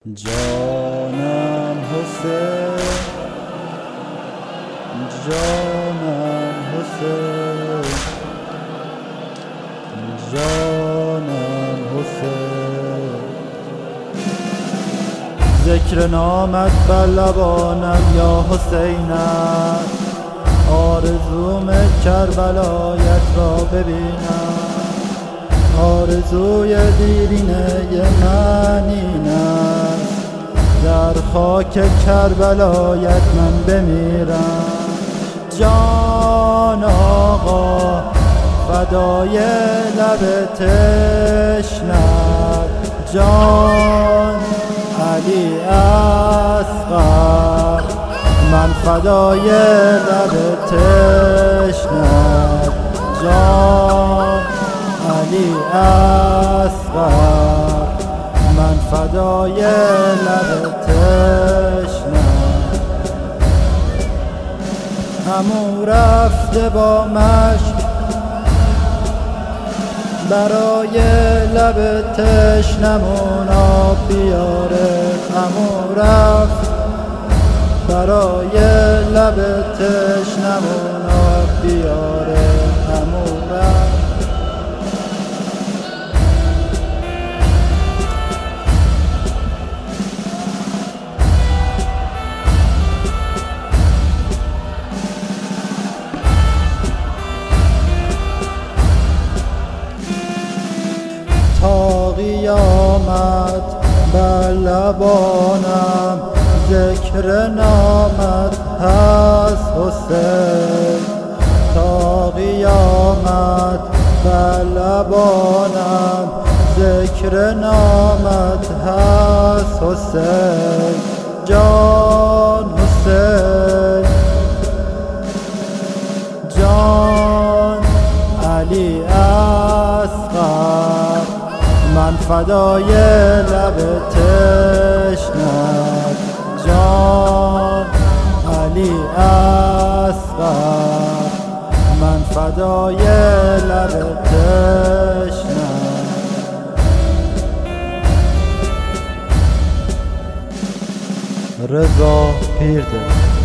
جانم حسین، جانم حسین، جانم حسین. ذکر نامت بر لبانم یا حسینم، آرزوم کربلایت را ببینم. آرزوی دیرینه من این است، در خاک کربلایت من بمیرم. جان آقا فدای لب تشنت، جان علی اصغر من فدای لب تشنت، جان علی اصغر من فدای لب تشنت. عمو رفته با مشک برای لب تشنمون آب بیاره. عمو رفت برای لب تشنمون آب بیاره. عمو رفت تا قیامت بر لبانم ذکر نامت هست حسین. تا قیامت بر لبانم ذکر نامت هست حسین. جان حسین، جان علی اصغر من فدای لب تشنت، جان علی اصغر من فدای لب تشنت. رضا پیرده.